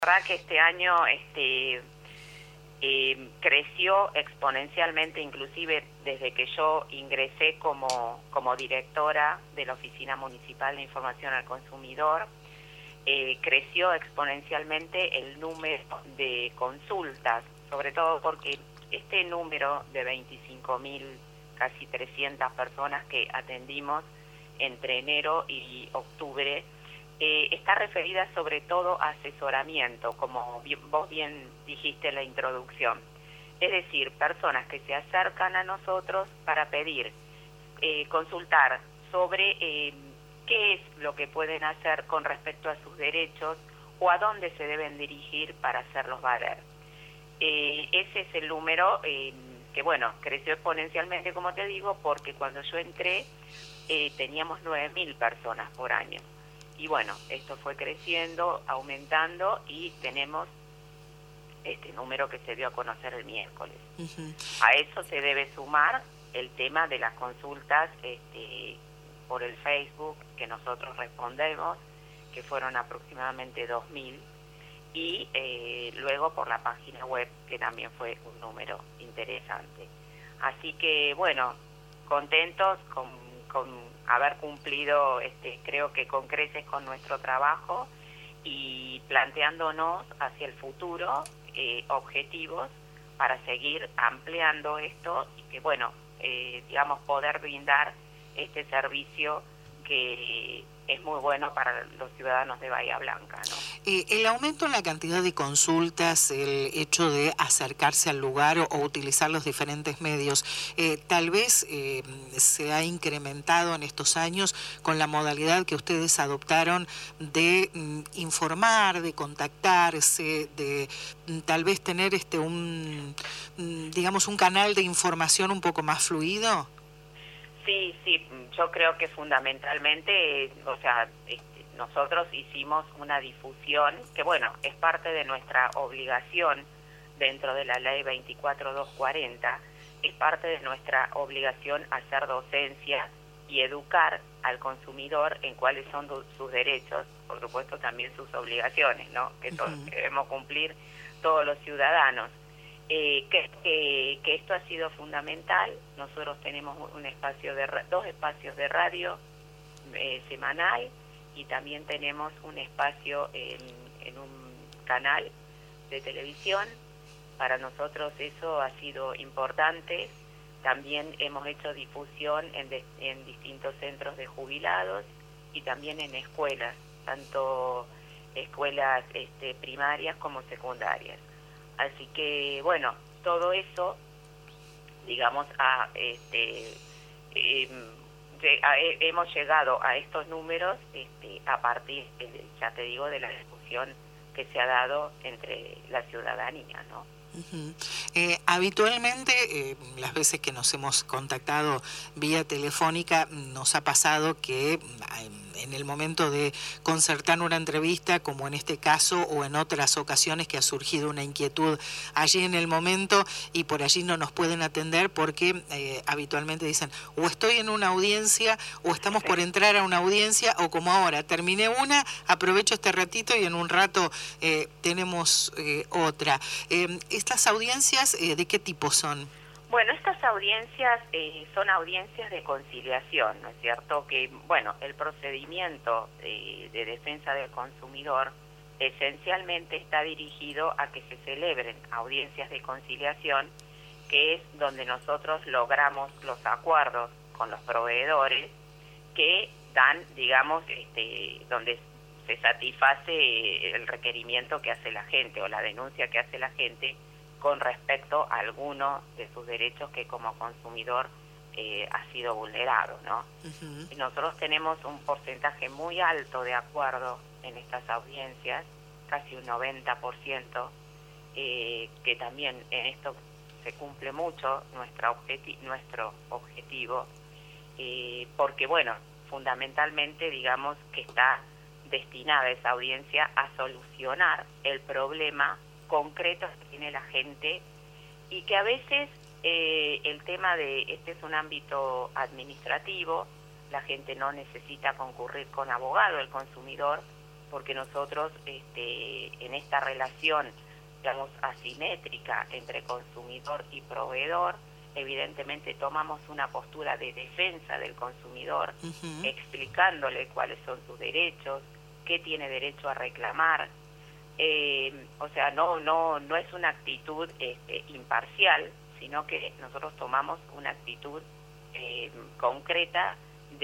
La verdad que este año creció exponencialmente, inclusive desde que yo ingresé como directora de la Oficina Municipal de Información al Consumidor. Creció exponencialmente el número de consultas, sobre todo porque este número de 25.000, casi 300 personas que atendimos entre enero y octubre, está referida sobre todo a asesoramiento, como vos bien dijiste en la introducción. Es decir, personas que se acercan a nosotros para pedir, consultar sobre qué es lo que pueden hacer con respecto a sus derechos o a dónde se deben dirigir para hacerlos valer. Ese es el número que, bueno, creció exponencialmente, como te digo, porque cuando yo entré teníamos 9.000 personas por año. Y bueno, esto fue creciendo, aumentando y tenemos este número que se dio a conocer el miércoles. A eso se debe sumar el tema de las consultas por el Facebook que nosotros respondemos, que fueron aproximadamente 2.000, y luego por la página web, que también fue un número interesante. Así que, bueno, contentos con haber cumplido, creo que con creces con nuestro trabajo y planteándonos hacia el futuro objetivos para seguir ampliando esto y que, bueno, digamos, poder brindar este servicio que es muy bueno para los ciudadanos de Bahía Blanca, ¿no? El aumento en la cantidad de consultas, el hecho de acercarse al lugar o utilizar los diferentes medios, tal vez se ha incrementado en estos años con la modalidad que ustedes adoptaron de informar, de contactarse, de tal vez tener digamos, un canal de información un poco más fluido. Sí, yo creo que fundamentalmente, nosotros hicimos una difusión que, bueno, es parte de nuestra obligación dentro de la ley 24240, es parte de nuestra obligación hacer docencia y educar al consumidor en cuáles son sus derechos, por supuesto también sus obligaciones, ¿no? Que debemos cumplir todos los ciudadanos. Que esto ha sido fundamental. Nosotros tenemos dos espacios de radio semanal y también tenemos un espacio en un canal de televisión. Para nosotros eso ha sido importante. También hemos hecho difusión en distintos centros de jubilados y también en escuelas, tanto escuelas primarias como secundarias. Así que, bueno, todo eso, digamos, hemos llegado a estos números a partir, ya te digo, de la discusión que se ha dado entre la ciudadanía, ¿no? Habitualmente, las veces que nos hemos contactado vía telefónica, nos ha pasado que en el momento de concertar una entrevista, como en este caso o en otras ocasiones que ha surgido una inquietud allí en el momento y por allí no nos pueden atender porque habitualmente dicen o estoy en una audiencia o estamos por entrar a una audiencia o como ahora terminé una, aprovecho este ratito y en un rato tenemos otra. ¿Estas audiencias de qué tipo son? Bueno, estas audiencias son audiencias de conciliación, ¿no es cierto? Que, bueno, el procedimiento de defensa del consumidor esencialmente está dirigido a que se celebren audiencias de conciliación, que es donde nosotros logramos los acuerdos con los proveedores que dan, digamos, donde se satisface el requerimiento que hace la gente o la denuncia que hace la gente con respecto a alguno de sus derechos que como consumidor ha sido vulnerado, ¿no? Y nosotros tenemos un porcentaje muy alto de acuerdo en estas audiencias, casi un 90%, que también en esto se cumple mucho nuestro objetivo, porque, bueno, fundamentalmente, digamos, que está destinada esa audiencia a solucionar el problema concreto que tiene la gente y que a veces el tema de este es un ámbito administrativo, la gente no necesita concurrir con abogado, el consumidor porque nosotros en esta relación, digamos, asimétrica entre consumidor y proveedor, evidentemente tomamos una postura de defensa del consumidor, explicándole cuáles son sus derechos, qué tiene derecho a reclamar. O sea, no es una actitud imparcial, sino que nosotros tomamos una actitud concreta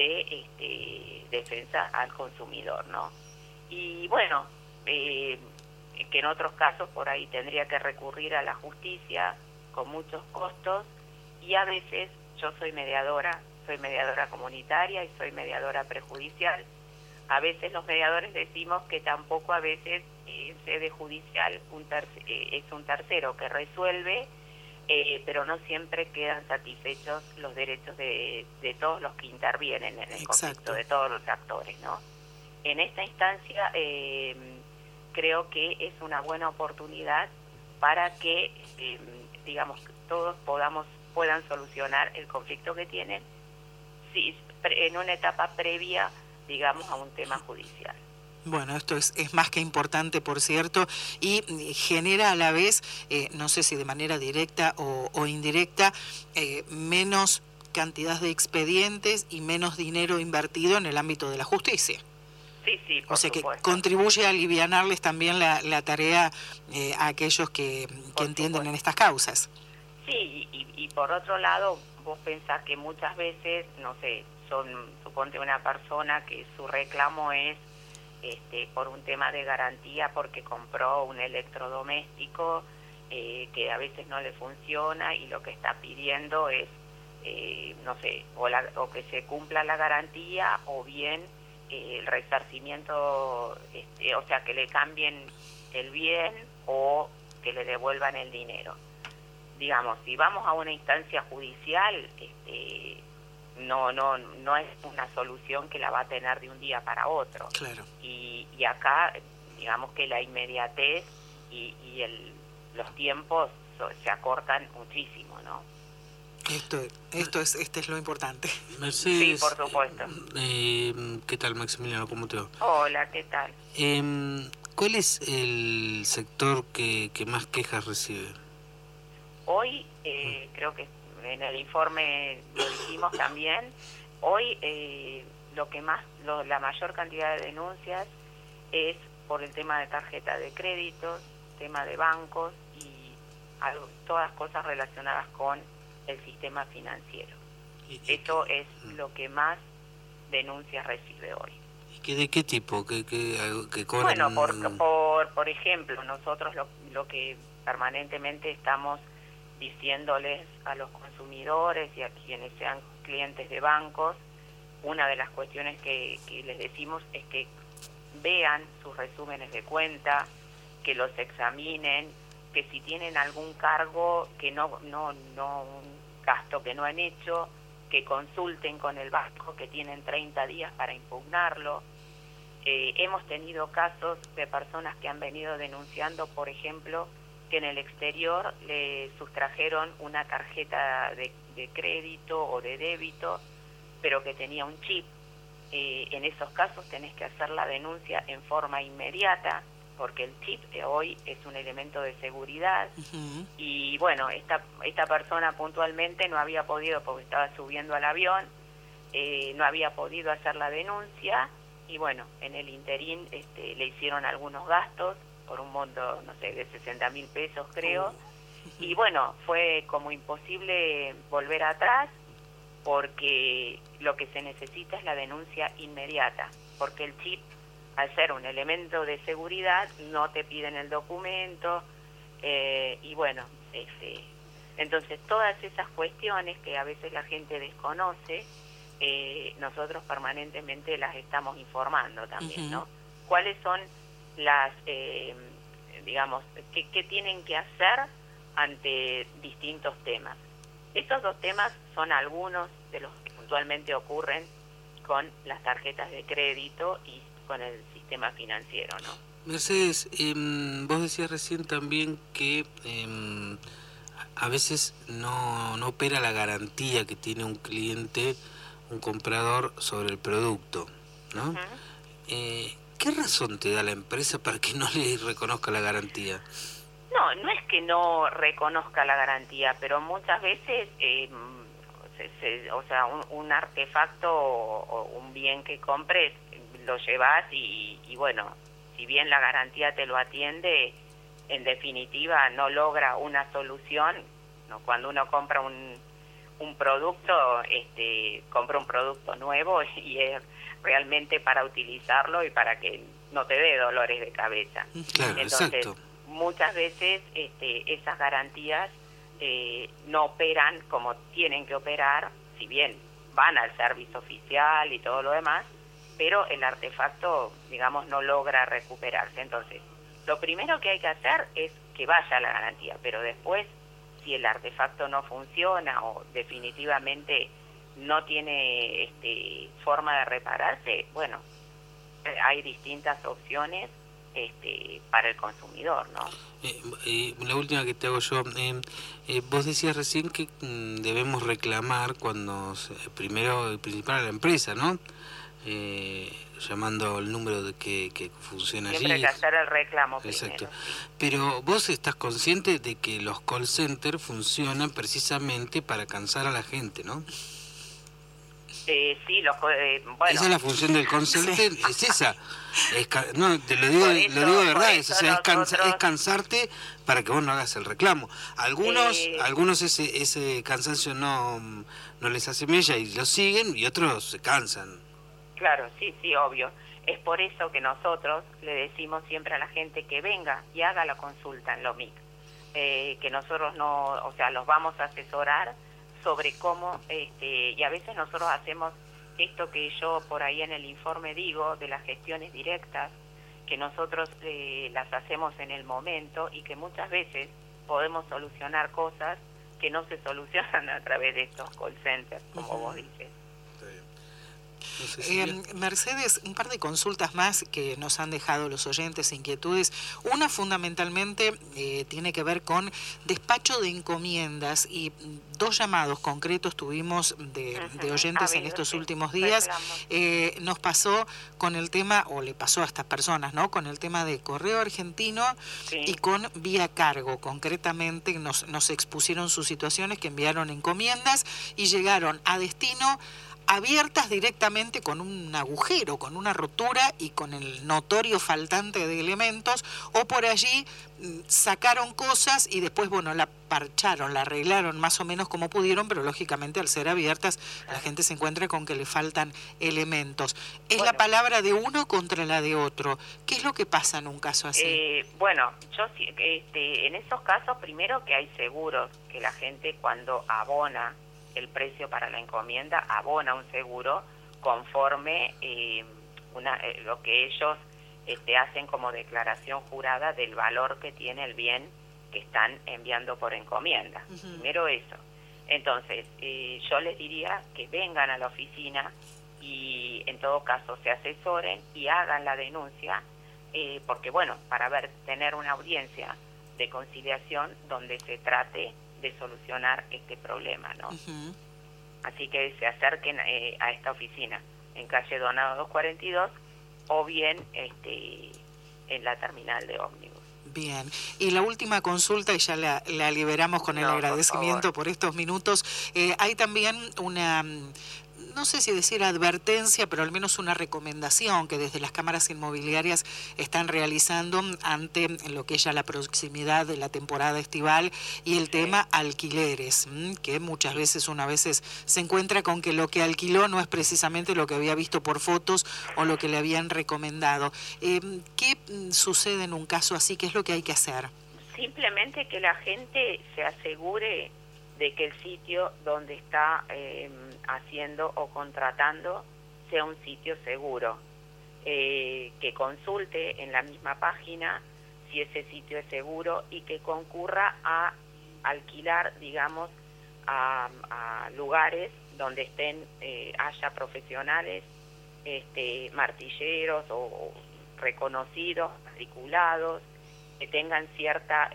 de defensa al consumidor, ¿no? Y bueno, que en otros casos por ahí tendría que recurrir a la justicia con muchos costos, y a veces yo soy mediadora comunitaria y soy mediadora prejudicial. A veces los mediadores decimos que tampoco a veces en sede judicial es un tercero que resuelve, pero no siempre quedan satisfechos los derechos de todos los que intervienen en el conflicto, de todos los actores, ¿no? En esta instancia creo que es una buena oportunidad para que, digamos, todos puedan solucionar el conflicto que tienen, en una etapa previa, digamos, a un tema judicial. Bueno, esto es más que importante, por cierto, y genera a la vez, no sé si de manera directa o indirecta, menos cantidad de expedientes y menos dinero invertido en el ámbito de la justicia. Sí, por o sea supuesto. Que contribuye a alivianarles también la tarea a aquellos que entienden en estas causas. Sí, y por otro lado, vos pensás que muchas veces, no sé, suponte una persona que su reclamo es por un tema de garantía porque compró un electrodoméstico que a veces no le funciona, y lo que está pidiendo es, no sé, o que se cumpla la garantía, o bien el resarcimiento, o sea, que le cambien el bien o que le devuelvan el dinero. Digamos, si vamos a una instancia judicial, no es una solución que la va a tener de un día para otro. Claro. Y acá, digamos que la inmediatez y los tiempos se acortan muchísimo, ¿no? Esto es lo importante. Mercedes, Sí, por supuesto. ¿Qué tal, Maximiliano? ¿Cómo te va? Hola, ¿qué tal? ¿Cuál es el sector que más quejas recibe? Hoy, creo que en el informe lo dijimos también, hoy la mayor cantidad de denuncias es por el tema de tarjeta de créditos, tema de bancos y todas cosas relacionadas con el sistema financiero. Eso es lo que más denuncias recibe hoy. ¿Y de qué tipo? ¿Que cobran? Bueno, por ejemplo, nosotros lo que permanentemente estamos diciéndoles a los consumidores y a quienes sean clientes de bancos, una de las cuestiones que les decimos es que vean sus resúmenes de cuenta, que los examinen, que si tienen algún cargo un gasto que no han hecho, que consulten con el banco, que tienen 30 días para impugnarlo. Hemos tenido casos de personas que han venido denunciando, por ejemplo, que en el exterior le sustrajeron una tarjeta de crédito o de débito, pero que tenía un chip. En esos casos tenés que hacer la denuncia en forma inmediata, porque el chip hoy es un elemento de seguridad. Y bueno, esta persona puntualmente no había podido, porque estaba subiendo al avión, no había podido hacer la denuncia, y bueno, en el interín le hicieron algunos gastos por un monto, no sé, de 60.000 pesos creo, y bueno, fue como imposible volver atrás, porque lo que se necesita es la denuncia inmediata, porque el chip, al ser un elemento de seguridad, no te piden el documento, y bueno, entonces todas esas cuestiones que a veces la gente desconoce, nosotros permanentemente las estamos informando también, ¿no? ¿Cuáles son las, digamos, qué tienen que hacer ante distintos temas? Estos dos temas son algunos de los que puntualmente ocurren con las tarjetas de crédito y con el sistema financiero, ¿no? Mercedes, vos decías recién también que a veces no opera la garantía que tiene un cliente, un comprador, sobre el producto, ¿no? ¿qué razón te da la empresa para que no le reconozca la garantía? No, no es que no reconozca la garantía, pero muchas veces, o sea, un artefacto o un bien que compres, lo llevas y bueno, si bien la garantía te lo atiende, en definitiva no logra una solución, ¿no? Cuando uno compra un producto, compra un producto nuevo y es realmente para utilizarlo y para que no te dé dolores de cabeza. Claro, entonces, exacto. Muchas veces esas garantías no operan como tienen que operar, si bien van al servicio oficial y todo lo demás, pero el artefacto, digamos, no logra recuperarse. Entonces, lo primero que hay que hacer es que vaya la garantía, pero después, si el artefacto no funciona o definitivamente no tiene forma de repararse, bueno, hay distintas opciones para el consumidor, ¿no? La última que te hago yo, vos decías recién que debemos reclamar cuando, primero y principal a la empresa, ¿no? Llamando el número de que funciona allí. Siempre hay que hacer el reclamo Exacto. primero. Sí. Pero vos estás consciente de que los call centers funcionan precisamente para cansar a la gente, ¿no? Sí, bueno. Esa es la función del call center, sí. Es esa. No, te lo digo de verdad, o sea, es cansarte para que vos no hagas el reclamo. Algunos ese cansancio no les hace mella y lo siguen, y otros se cansan. Claro, sí, obvio. Es por eso que nosotros le decimos siempre a la gente que venga y haga la consulta en LOMIC. Que nosotros los vamos a asesorar sobre cómo, y a veces nosotros hacemos esto que yo por ahí en el informe digo, de las gestiones directas, que nosotros las hacemos en el momento y que muchas veces podemos solucionar cosas que no se solucionan a través de estos call centers, como vos dices. No sé si Mercedes, un par de consultas más que nos han dejado los oyentes, inquietudes. Una fundamentalmente tiene que ver con despacho de encomiendas y dos llamados concretos tuvimos de oyentes en estos últimos días. Nos pasó con el tema, o le pasó a estas personas, ¿no? Con el tema de Correo Argentino y con Vía Cargo. Concretamente nos expusieron sus situaciones, que enviaron encomiendas y llegaron a destino abiertas directamente con un agujero, con una rotura y con el notorio faltante de elementos, o por allí sacaron cosas y después, la parcharon, la arreglaron más o menos como pudieron, pero lógicamente al ser abiertas la gente se encuentra con que le faltan elementos. Es la palabra de uno contra la de otro. ¿Qué es lo que pasa en un caso así? Yo en esos casos, primero que hay seguros, que la gente cuando abona el precio para la encomienda, abona un seguro conforme lo que ellos hacen como declaración jurada del valor que tiene el bien que están enviando por encomienda. Primero eso. Entonces, yo les diría que vengan a la oficina y en todo caso se asesoren y hagan la denuncia, porque para tener una audiencia de conciliación donde se trate de solucionar este problema, ¿no? Así que se acerquen a esta oficina en calle Donado 242 o bien en la terminal de ómnibus. Bien, y la última consulta, y ya la liberamos con el agradecimiento por estos minutos. Hay también una, no sé si decir advertencia, pero al menos una recomendación que desde las cámaras inmobiliarias están realizando ante lo que es ya la proximidad de la temporada estival y el tema alquileres, que muchas veces se encuentra con que lo que alquiló no es precisamente lo que había visto por fotos o lo que le habían recomendado. ¿Qué sucede en un caso así? ¿Qué es lo que hay que hacer? Simplemente que la gente se asegure de que el sitio donde está haciendo o contratando sea un sitio seguro, que consulte en la misma página si ese sitio es seguro y que concurra a alquilar, digamos, a lugares donde haya profesionales, martilleros o reconocidos, matriculados, que tengan cierta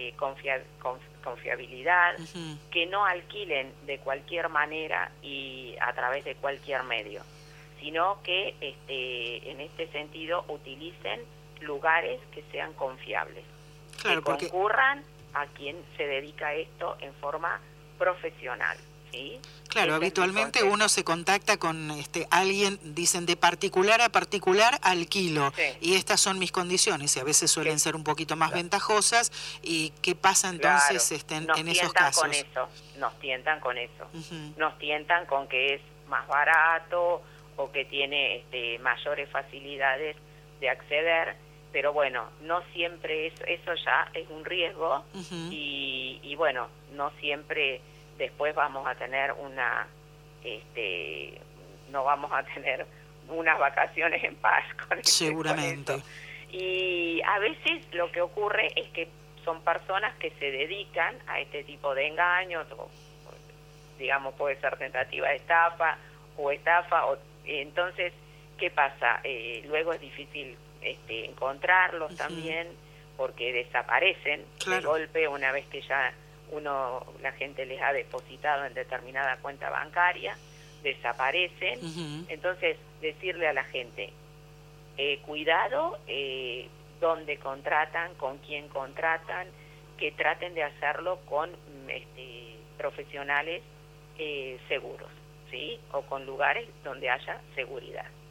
confiabilidad, que no alquilen de cualquier manera y a través de cualquier medio, sino que en este sentido utilicen lugares que sean confiables, claro, que concurran a quien se dedica a esto en forma profesional. ¿Sí? Claro, habitualmente uno se contacta con alguien, dicen de particular a particular alquilo, sí, y estas son mis condiciones, y a veces suelen ser un poquito más ventajosas. ¿Y qué pasa entonces en esos casos? Nos tientan con eso, Uh-huh. nos tientan con que es más barato o que tiene mayores facilidades de acceder, pero bueno, no siempre eso ya es un riesgo. Uh-huh. y bueno, no siempre después vamos a tener no vamos a tener unas vacaciones en paz con seguramente. Con eso. Y a veces lo que ocurre es que son personas que se dedican a este tipo de engaños, o, digamos, puede ser tentativa de estafa, entonces, ¿qué pasa? Luego es difícil encontrarlos. Uh-huh. También, porque desaparecen. Claro. De golpe, una vez que ya la gente les ha depositado en determinada cuenta bancaria, desaparecen. Uh-huh. Entonces, decirle a la gente, cuidado dónde contratan, con quién contratan, que traten de hacerlo con profesionales seguros, ¿sí? O con lugares donde haya seguridad.